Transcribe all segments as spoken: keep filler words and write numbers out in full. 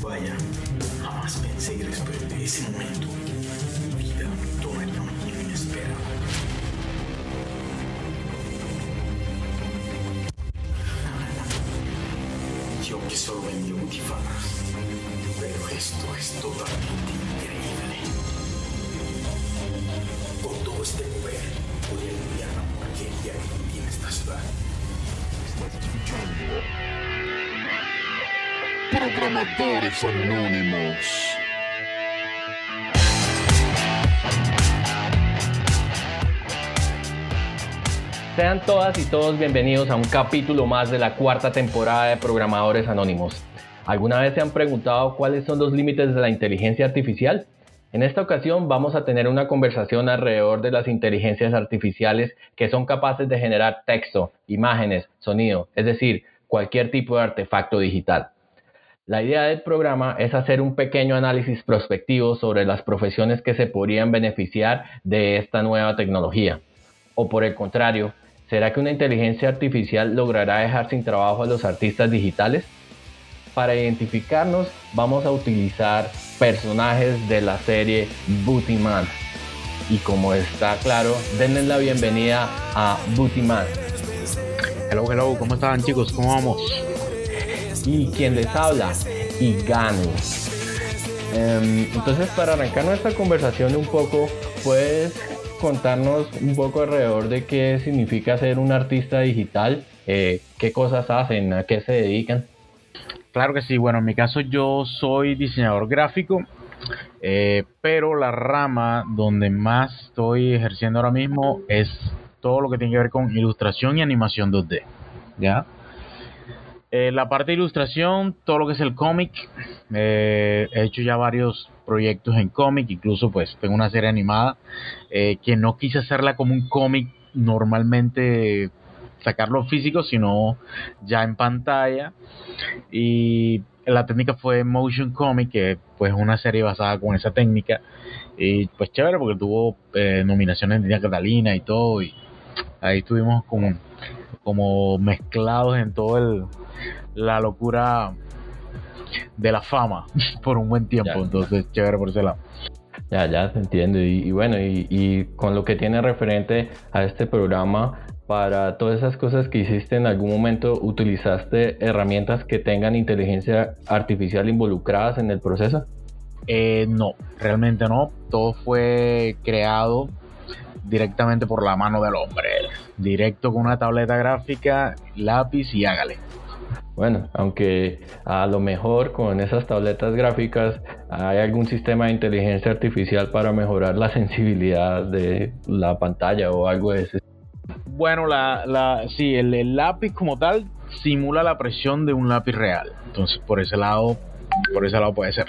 falla. Jamás pensé que después de ese momento, mi vida tomaría un giro inesperado. Yo que solo vendía butifarras, pero esto es totalmente increíble. Con todo este poder, voy a limpiar la porquería que contiene esta ciudad. Programadores Anónimos. Sean todas y todos bienvenidos a un capítulo más de la cuarta temporada de Programadores Anónimos. ¿Alguna vez se han preguntado cuáles son los límites de la inteligencia artificial? En esta ocasión vamos a tener una conversación alrededor de las inteligencias artificiales que son capaces de generar texto, imágenes, sonido, es decir, cualquier tipo de artefacto digital. La idea del programa es hacer un pequeño análisis prospectivo sobre las profesiones que se podrían beneficiar de esta nueva tecnología. O por el contrario, ¿será que una inteligencia artificial logrará dejar sin trabajo a los artistas digitales? Para identificarnos vamos a utilizar personajes de la serie Booty Man. Y como está claro, denle la bienvenida a Booty Man. Hello, hello, ¿cómo están chicos? ¿Cómo vamos? Y quien les habla, Iganu. Um, entonces, para arrancar nuestra conversación un poco, ¿puedes contarnos un poco alrededor de qué significa ser un artista digital? Eh, ¿Qué cosas hacen? ¿A qué se dedican? Claro que sí, bueno, en mi caso yo soy diseñador gráfico, eh, pero la rama donde más estoy ejerciendo ahora mismo es todo lo que tiene que ver con ilustración y animación dos D, ¿ya? Eh, la parte de ilustración, todo lo que es el cómic, eh, he hecho ya varios proyectos en cómic, incluso pues tengo una serie animada eh, que no quise hacerla como un cómic normalmente, sacarlo físico, sino ya en pantalla, y la técnica fue Motion Comic, que pues es una serie basada con esa técnica, y pues chévere porque tuvo eh, nominaciones de Catalina y todo, y ahí estuvimos como, como mezclados en todo el la locura de la fama por un buen tiempo, ya. Entonces chévere por ese lado. Ya, ya te entiendo, y, y bueno, y, y con lo que tiene referente a este programa, para todas esas cosas que hiciste, ¿en algún momento utilizaste herramientas que tengan inteligencia artificial involucradas en el proceso? Eh, no, realmente no. Todo fue creado directamente por la mano del hombre, directo con una tableta gráfica, lápiz y hágale. Bueno, aunque a lo mejor con esas tabletas gráficas hay algún sistema de inteligencia artificial para mejorar la sensibilidad de la pantalla o algo de ese. Bueno, la, la, sí, el, el lápiz como tal simula la presión de un lápiz real. Entonces, por ese lado, por ese lado puede ser.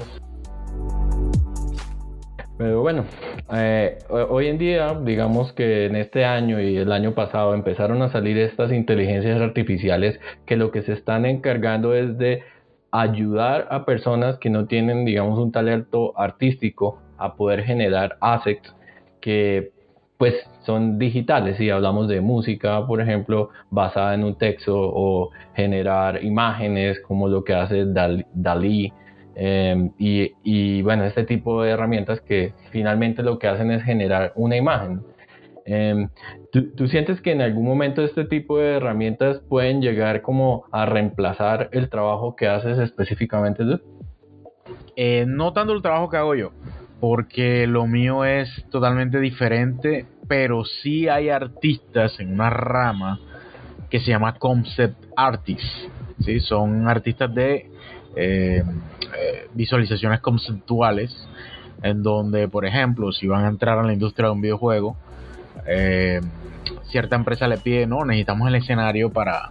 Pero bueno, eh, hoy en día, digamos que en este año y el año pasado empezaron a salir estas inteligencias artificiales que lo que se están encargando es de ayudar a personas que no tienen, digamos, un talento artístico a poder generar assets que pues son digitales. Si hablamos de música, por ejemplo, basada en un texto, o generar imágenes como lo que hace Dalí. Eh, y, y bueno, este tipo de herramientas que finalmente lo que hacen es generar una imagen. Eh, ¿tú, ¿Tú sientes que en algún momento este tipo de herramientas pueden llegar como a reemplazar el trabajo que haces específicamente tú? Eh, no tanto el trabajo que hago yo, porque lo mío es totalmente diferente, pero sí hay artistas en una rama que se llama Concept Artists, ¿sí? Son artistas de eh, eh, visualizaciones conceptuales, en donde, por ejemplo, si van a entrar a la industria de un videojuego, eh, cierta empresa le pide, no, necesitamos el escenario para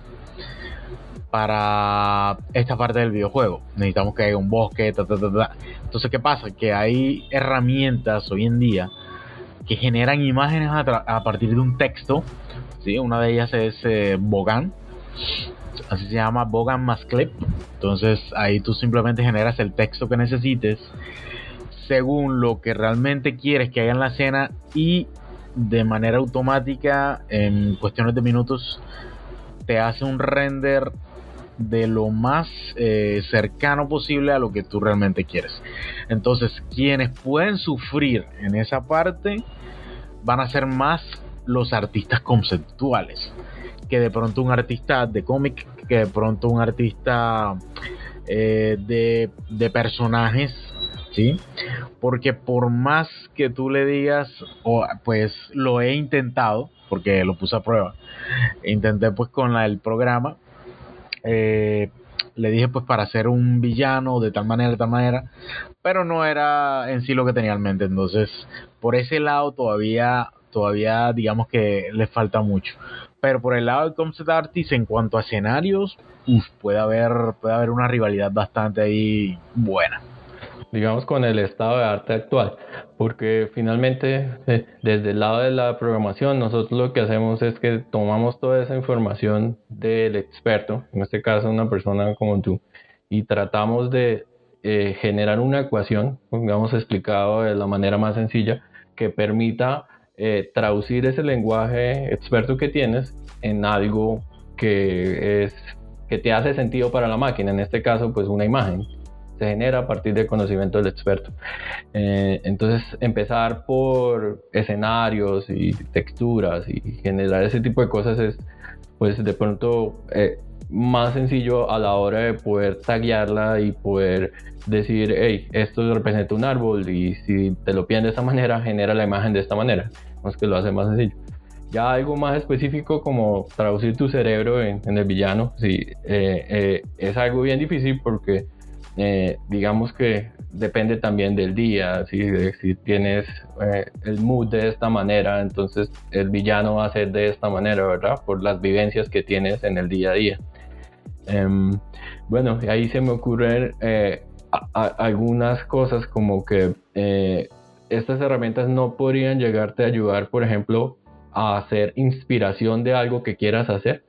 para esta parte del videojuego, necesitamos que haya un bosque, ta, ta, ta, ta. Entonces, ¿qué pasa? Que hay herramientas hoy en día que generan imágenes a, tra- a partir de un texto, ¿sí? Una de ellas es eh, Bogan, así se llama, Bogan más Clip. Entonces ahí tú simplemente generas el texto que necesites según lo que realmente quieres que haya en la escena, y de manera automática, en cuestiones de minutos, te hace un render de lo más eh, cercano posible a lo que tú realmente quieres. Entonces, quienes pueden sufrir en esa parte van a ser más los artistas conceptuales, que de pronto un artista de cómic, que de pronto un artista eh, de, de personajes, ¿sí? Porque por más que tú le digas, oh, pues lo he intentado, porque lo puse a prueba, intenté pues con la, el programa, eh, le dije pues para hacer un villano de tal manera, de tal manera, pero no era en sí lo que tenía en mente. Entonces, por ese lado todavía, todavía digamos que le falta mucho. Pero por el lado del concept artist, en cuanto a escenarios, uf, puede haber, puede haber una rivalidad bastante ahí buena. Digamos con el estado de arte actual, porque finalmente eh, desde el lado de la programación nosotros lo que hacemos es que tomamos toda esa información del experto, en este caso una persona como tú, y tratamos de eh, generar una ecuación, digamos explicado de la manera más sencilla, que permita eh, traducir ese lenguaje experto que tienes en algo que es que te hace sentido para la máquina, en este caso pues una imagen. Se genera a partir del conocimiento del experto. Eh, entonces, empezar por escenarios y texturas y generar ese tipo de cosas es, pues, de pronto eh, más sencillo a la hora de poder taguearla y poder decir, hey, esto representa un árbol y si te lo piden de esta manera, genera la imagen de esta manera. Es que lo hace más sencillo. Ya algo más específico como traducir tu cerebro en, en el villano, sí, eh, eh, es algo bien difícil porque Eh, digamos que depende también del día, ¿sí? Si tienes eh, el mood de esta manera, entonces el villano va a ser de esta manera, ¿verdad? Por las vivencias que tienes en el día a día. Eh, bueno, ahí se me ocurren eh, a, a, algunas cosas como que eh, estas herramientas no podrían llegarte a ayudar, por ejemplo, a hacer inspiración de algo que quieras hacer.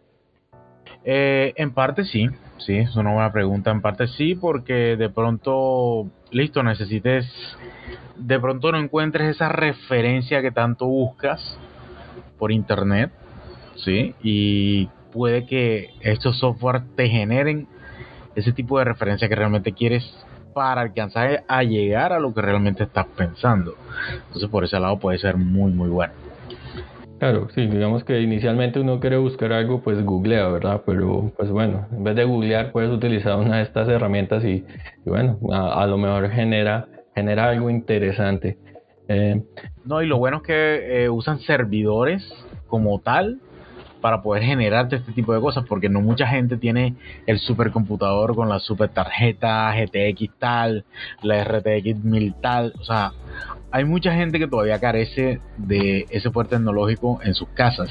Eh, en parte sí. Sí, es una buena pregunta. En parte sí, porque de pronto, listo, necesites, de pronto no encuentres esa referencia que tanto buscas por internet, ¿sí? Y puede que estos software te generen ese tipo de referencia que realmente quieres para alcanzar a llegar a lo que realmente estás pensando. Entonces, por ese lado puede ser muy, muy bueno. Claro, sí, digamos que inicialmente uno quiere buscar algo, pues googlea, ¿verdad? Pero, pues bueno, en vez de googlear puedes utilizar una de estas herramientas y, y bueno, a, a lo mejor genera, genera algo interesante. Eh, no, y lo bueno es que eh, usan servidores como tal para poder generarte este tipo de cosas, porque no mucha gente tiene el supercomputador con la super tarjeta G T X tal, la R T X mil tal, o sea, hay mucha gente que todavía carece de ese poder tecnológico en sus casas.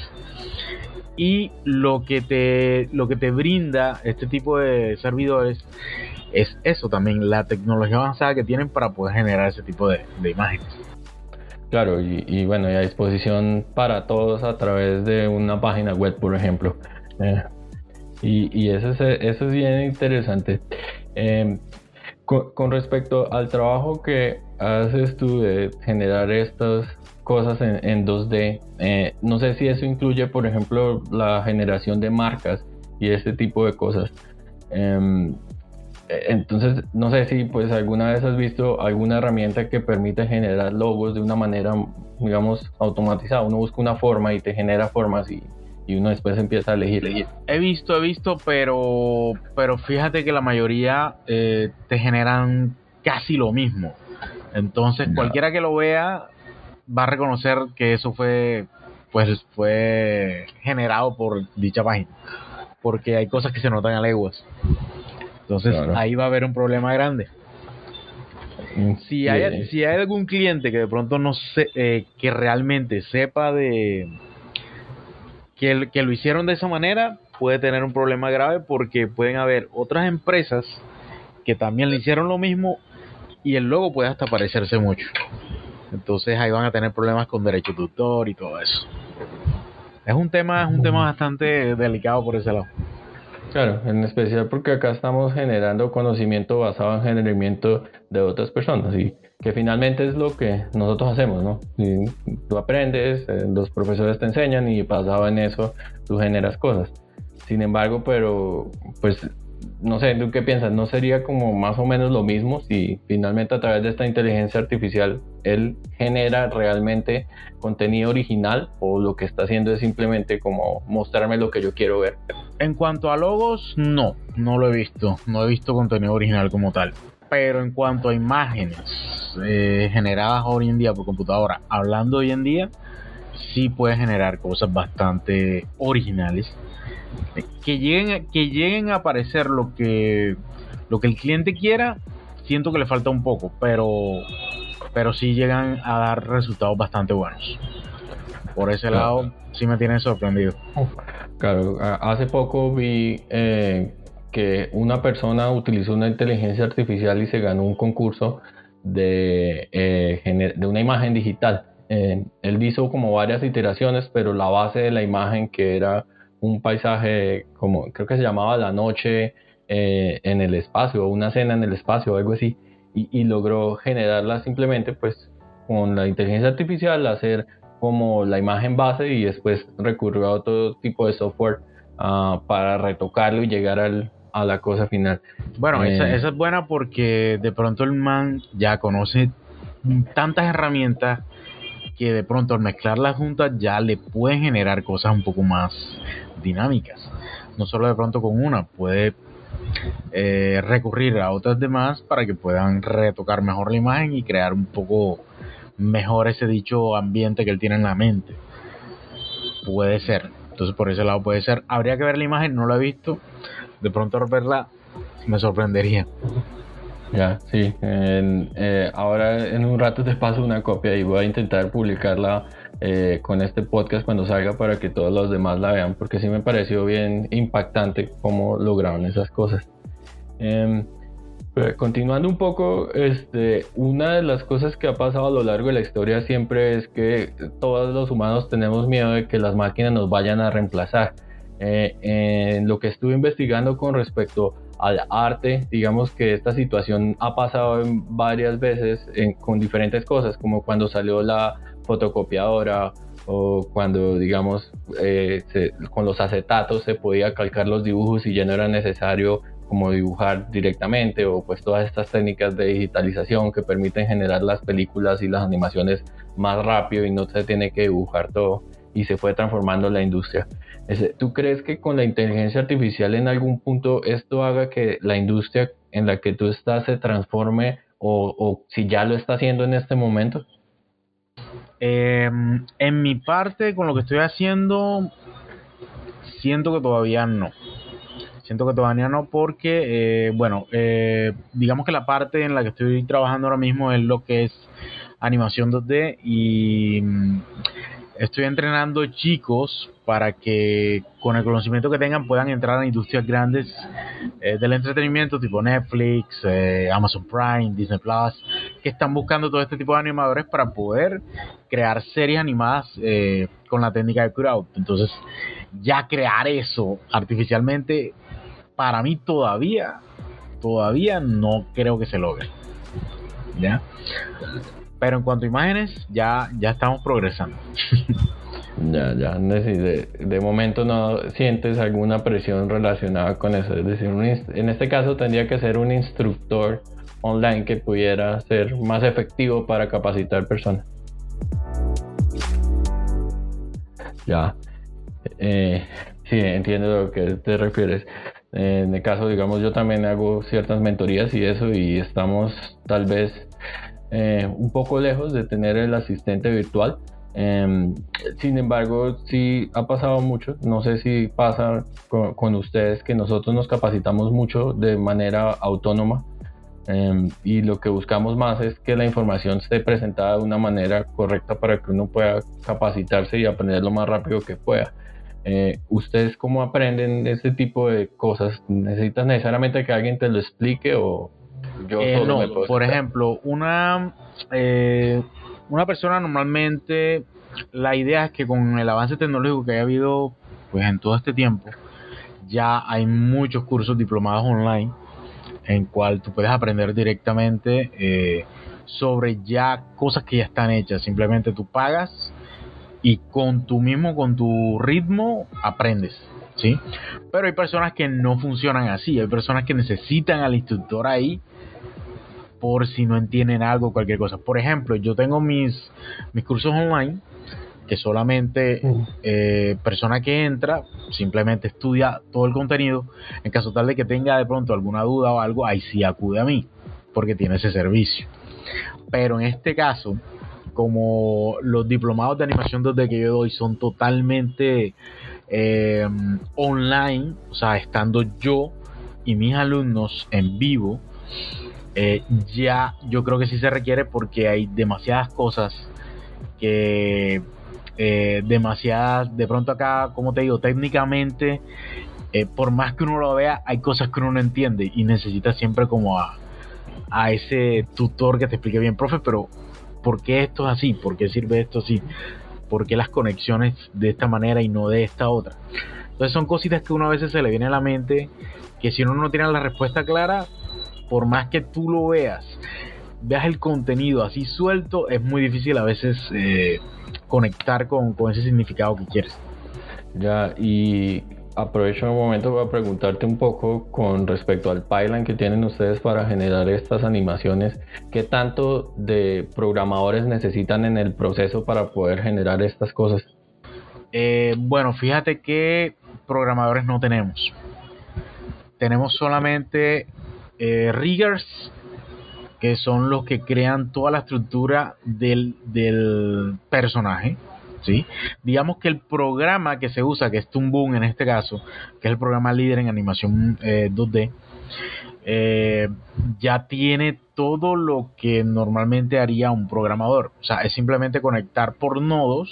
Y lo que te lo que te brinda este tipo de servidores es eso también, la tecnología avanzada que tienen para poder generar ese tipo de, de imágenes. Claro, y, y bueno, y a disposición para todos a través de una página web, por ejemplo. Eh, y, y eso es, eso es bien interesante. Eh, con, con respecto al trabajo que haces tú de generar estas cosas en, en dos D, eh, no sé si eso incluye, por ejemplo, la generación de marcas y este tipo de cosas. Eh, entonces, no sé si pues alguna vez has visto alguna herramienta que permite generar logos de una manera, digamos, automatizada. Uno busca una forma y te genera formas y, y uno después empieza a elegir, elegir. He visto, he visto, pero, pero fíjate que la mayoría eh, te generan casi lo mismo. Entonces, no. Cualquiera que lo vea va a reconocer que eso fue, pues, fue generado por dicha página, porque hay cosas que se notan a leguas. Entonces, claro, ahí va a haber un problema grande. Si hay, si hay algún cliente que de pronto no sé, eh, que realmente sepa de que, que lo hicieron de esa manera, puede tener un problema grave, porque pueden haber otras empresas que también le hicieron lo mismo y el logo puede hasta parecerse mucho. Entonces ahí van a tener problemas con derechos de autor y todo eso. Es un tema, es un tema bastante delicado por ese lado. Claro, en especial porque acá estamos generando conocimiento basado en generamiento de otras personas y que finalmente es lo que nosotros hacemos, ¿no? Y tú aprendes, eh, los profesores te enseñan y basado en eso tú generas cosas. Sin embargo, pero pues no sé, ¿tú qué piensas? ¿No sería como más o menos lo mismo si finalmente a través de esta inteligencia artificial él genera realmente contenido original, o lo que está haciendo es simplemente como mostrarme lo que yo quiero ver? En cuanto a logos, no, no lo he visto, no he visto contenido original como tal. Pero en cuanto a imágenes eh, generadas hoy en día por computadora, hablando hoy en día, sí puede generar cosas bastante originales. Que lleguen, que lleguen a aparecer lo que, lo que el cliente quiera, siento que le falta un poco, pero, pero sí llegan a dar resultados bastante buenos. Por ese lado, sí me tiene sorprendido. Claro, hace poco vi eh, que una persona utilizó una inteligencia artificial y se ganó un concurso de, eh, de una imagen digital. Eh, él hizo como varias iteraciones, pero la base de la imagen, que era un paisaje, como creo que se llamaba La Noche eh, en el espacio, o Una Cena en el Espacio, o algo así, y, y logró generarla simplemente pues con la inteligencia artificial, hacer como la imagen base, y después recurrió a otro tipo de software uh, para retocarlo y llegar al, a la cosa final. Bueno, eh, esa, esa es buena, porque de pronto el man ya conoce tantas herramientas que de pronto al mezclarlas juntas ya le puede generar cosas un poco más dinámicas. No solo de pronto con una, puede eh, recurrir a otras demás para que puedan retocar mejor la imagen y crear un poco mejor ese dicho ambiente que él tiene en la mente. Puede ser. Entonces por ese lado puede ser. Habría que ver la imagen, no la he visto. De pronto al verla me sorprendería. Ya, sí. En, eh, ahora en un rato te paso una copia y voy a intentar publicarla eh, con este podcast cuando salga, para que todos los demás la vean, porque sí me pareció bien impactante cómo lograron esas cosas. Eh, Pero continuando un poco, este, una de las cosas que ha pasado a lo largo de la historia siempre es que todos los humanos tenemos miedo de que las máquinas nos vayan a reemplazar. Eh, en lo que estuve investigando con respecto al arte, digamos que esta situación ha pasado en varias veces en, con diferentes cosas, como cuando salió la fotocopiadora, o cuando, digamos, eh, se, con los acetatos se podía calcar los dibujos y ya no era necesario como dibujar directamente, o pues todas estas técnicas de digitalización que permiten generar las películas y las animaciones más rápido y no se tiene que dibujar todo, y se fue transformando la industria. ¿Tú crees que con la inteligencia artificial en algún punto esto haga que la industria en la que tú estás se transforme, o, o si ya lo está haciendo en este momento? Eh, en mi parte, con lo que estoy haciendo, siento que todavía no. Siento que todavía no, porque, eh, bueno, eh, digamos que la parte en la que estoy trabajando ahora mismo es lo que es animación dos D, y mm, estoy entrenando chicos para que con el conocimiento que tengan puedan entrar a industrias grandes eh, del entretenimiento, tipo Netflix, eh, Amazon Prime, Disney Plus, que están buscando todo este tipo de animadores para poder crear series animadas eh, con la técnica de crowd. Entonces, ya crear eso artificialmente, para mí todavía, todavía no creo que se logre, ¿ya? Pero en cuanto a imágenes, ya, ya estamos progresando. Ya, ya, de, de momento no sientes alguna presión relacionada con eso. Es decir, un, en este caso tendría que ser un instructor online que pudiera ser más efectivo para capacitar personas. Ya, eh, sí, entiendo a lo que te refieres. En el caso, digamos, yo también hago ciertas mentorías y eso, y estamos tal vez eh, un poco lejos de tener el asistente virtual. Eh, sin embargo, sí ha pasado mucho. No sé si pasa con, con ustedes, que nosotros nos capacitamos mucho de manera autónoma, eh, y lo que buscamos más es que la información esté presentada de una manera correcta para que uno pueda capacitarse y aprender lo más rápido que pueda. Eh, ¿Ustedes cómo aprenden este tipo de cosas? ¿Necesitas necesariamente que alguien te lo explique, o yo eh, solo no, me puedo por explicar? ejemplo, una eh, una persona normalmente, la idea es que con el avance tecnológico que ha habido pues en todo este tiempo, ya hay muchos cursos diplomados online en cual tú puedes aprender directamente eh, sobre ya cosas que ya están hechas. Simplemente tú pagas y con tu mismo, con tu ritmo aprendes. ¿sí? Pero hay personas que no funcionan así, hay personas que necesitan al instructor ahí por si no entienden algo, cualquier cosa. Por ejemplo, yo tengo mis, mis cursos online que solamente eh, persona que entra simplemente estudia todo el contenido. En caso tal de que tenga de pronto alguna duda o algo, ahí sí acude a mí, porque tiene ese servicio. Pero en este caso, como los diplomados de animación dos D que yo doy son totalmente eh, online, o sea, estando yo y mis alumnos en vivo, eh, ya yo creo que sí se requiere, porque hay demasiadas cosas que eh, demasiadas, de pronto acá, como te digo, técnicamente, eh, por más que uno lo vea, hay cosas que uno no entiende y necesita siempre como a, a ese tutor que te explique bien, profe, pero ¿por qué esto es así? ¿Por qué sirve esto así? ¿Por qué las conexiones de esta manera y no de esta otra? Entonces son cositas que uno a veces se le viene a la mente, que si uno no tiene la respuesta clara, por más que tú lo veas, veas el contenido así suelto, es muy difícil a veces eh, conectar con, con ese significado que quieres. Ya, y aprovecho un momento para preguntarte un poco con respecto al pipeline que tienen ustedes para generar estas animaciones. ¿Qué tanto de programadores necesitan en el proceso para poder generar estas cosas? Eh, bueno, fíjate que programadores no tenemos. Tenemos solamente eh, riggers, que son los que crean toda la estructura del, del personaje, ¿sí? Digamos que el programa que se usa, que es Toon Boom en este caso, que es el programa líder en animación eh, dos D, eh, ya tiene todo lo que normalmente haría un programador. O sea, es simplemente conectar por nodos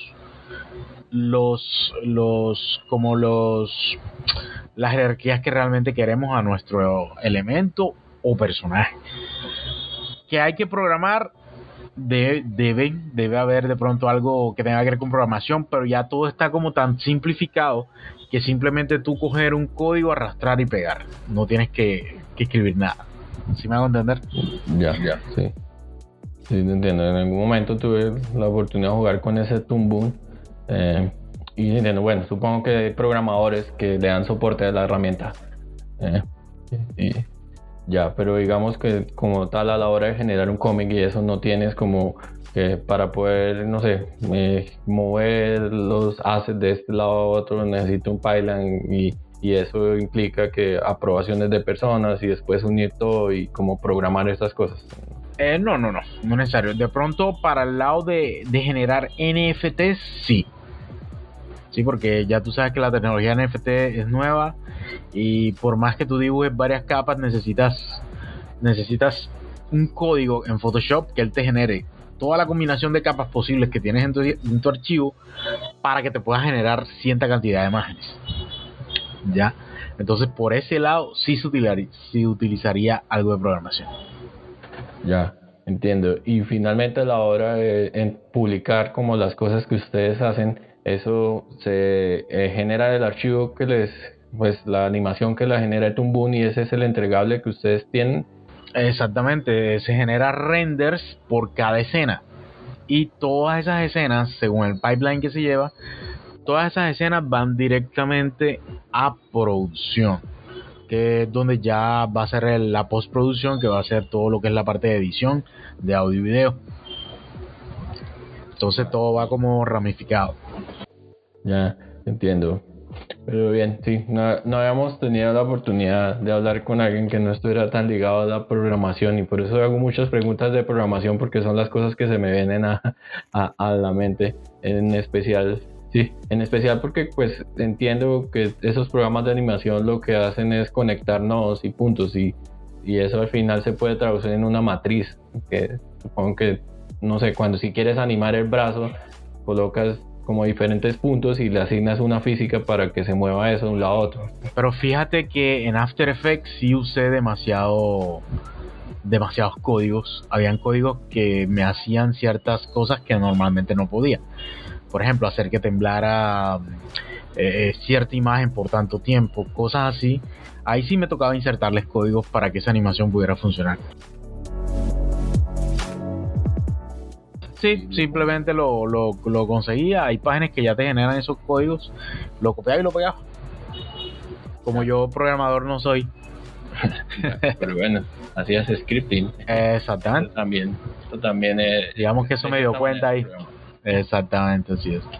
los, los, como los, las jerarquías que realmente queremos a nuestro elemento o personaje. Que hay que programar, debe, debe, debe haber de pronto algo que tenga que ver con programación, pero ya todo está como tan simplificado que simplemente tú coger un código, arrastrar y pegar. No tienes que, que escribir nada. ¿Sí me hago entender? Ya, ya, sí. Sí, te entiendo. En algún momento tuve la oportunidad de jugar con ese Toon Boom. Eh, y entiendo, bueno, supongo que hay programadores que le dan soporte a la herramienta. Eh, y ya, pero digamos que como tal a la hora de generar un cómic y eso no tienes como que para poder, no sé, eh, mover los assets de este lado a otro, necesito un pipeline y, y eso implica que aprobaciones de personas y después unir todo y como programar estas cosas. Eh, no, no, no, no es necesario. De pronto para el lado de, de generar N F Ts, sí. Sí, porque ya tú sabes que la tecnología N F T es nueva y por más que tú dibujes varias capas, necesitas necesitas un código en Photoshop que él te genere toda la combinación de capas posibles que tienes en tu, en tu archivo para que te pueda generar cierta cantidad de imágenes. ¿Ya? Entonces, por ese lado sí se utilizaría, sí utilizaría algo de programación. Ya, entiendo. Y finalmente a la hora de en publicar como las cosas que ustedes hacen, eso se eh, genera el archivo que les, pues la animación que la genera Toon Boom y ese es el entregable que ustedes tienen. Exactamente, se genera renders por cada escena y todas esas escenas, según el pipeline que se lleva, todas esas escenas van directamente a producción, que es donde ya va a ser el, la postproducción, que va a ser todo lo que es la parte de edición de audio y video. Entonces todo va como ramificado. Ya, entiendo. Pero bien, sí, no, no habíamos tenido la oportunidad de hablar con alguien que no estuviera tan ligado a la programación y por eso hago muchas preguntas de programación porque son las cosas que se me vienen a, a, a la mente, en especial, sí, en especial porque pues entiendo que esos programas de animación lo que hacen es conectar nodos y puntos y, y eso al final se puede traducir en una matriz, que supongo que, no sé, cuando si quieres animar el brazo, colocas como diferentes puntos y le asignas una física para que se mueva eso de un lado a otro. Pero fíjate que en After Effects sí usé demasiado demasiados códigos. Habían códigos que me hacían ciertas cosas que normalmente no podía. Por ejemplo, hacer que temblara eh, cierta imagen por tanto tiempo, cosas así. Ahí sí me tocaba insertarles códigos para que esa animación pudiera funcionar. Sí, simplemente lo, lo, lo conseguía. Hay páginas que ya te generan esos códigos, lo copiaba y lo pegaba. como yo programador no soy. Pero bueno, hacías scripting. Exactamente. Esto también, esto también es, digamos que eso me dio cuenta ahí. Exactamente, así es.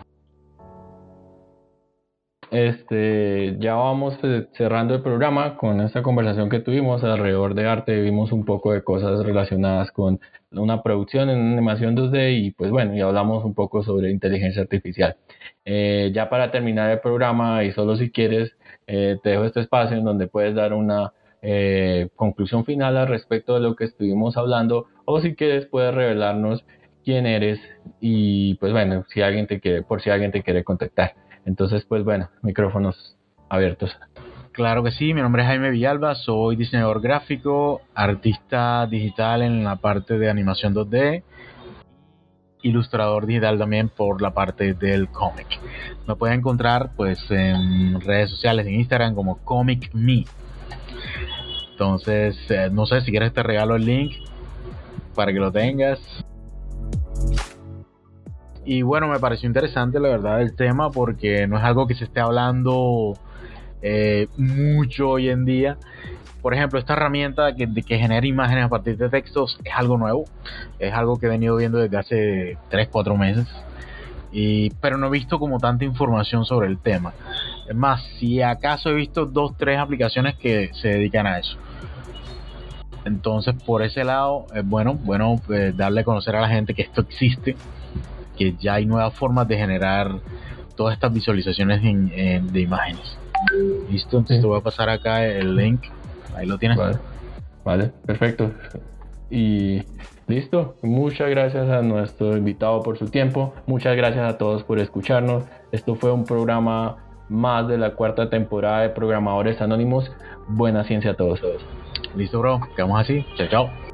Este, ya vamos cerrando el programa con esta conversación que tuvimos alrededor de arte. Vimos un poco de cosas relacionadas con una producción en animación dos D y pues bueno, ya hablamos un poco sobre inteligencia artificial. Eh, ya para terminar el programa y solo si quieres, eh, te dejo este espacio en donde puedes dar una eh, conclusión final al respecto de lo que estuvimos hablando, o si quieres puedes revelarnos quién eres y pues bueno, si alguien te quiere, por si alguien te quiere contactar. Entonces, pues bueno, micrófonos abiertos. Claro que sí, mi nombre es Jaime Villalba, soy diseñador gráfico, artista digital en la parte de animación dos D, ilustrador digital también por la parte del cómic. Me pueden encontrar pues en redes sociales, en Instagram como Comic Me. Entonces, eh, no sé, si quieres te regalo el link para que lo tengas. Y bueno, me pareció interesante la verdad el tema porque no es algo que se esté hablando eh, mucho hoy en día. Por ejemplo, esta herramienta que, que genera imágenes a partir de textos es algo nuevo. Es algo que he venido viendo desde hace tres cuatro meses. Y, pero no he visto como tanta información sobre el tema. Es más, si acaso he visto dos tres aplicaciones que se dedican a eso. Entonces, por ese lado, es bueno, bueno pues, darle a conocer a la gente que esto existe, que ya hay nuevas formas de generar todas estas visualizaciones en, en, de imágenes. Listo, entonces sí. Te voy a pasar acá el link, ahí lo tienes. Vale, vale, perfecto. Y listo, muchas gracias a nuestro invitado por su tiempo, muchas gracias a todos por escucharnos. Esto fue un programa más de la cuarta temporada de Programadores Anónimos. Buena ciencia a todos. Listo, bro, quedamos así, chao, chao.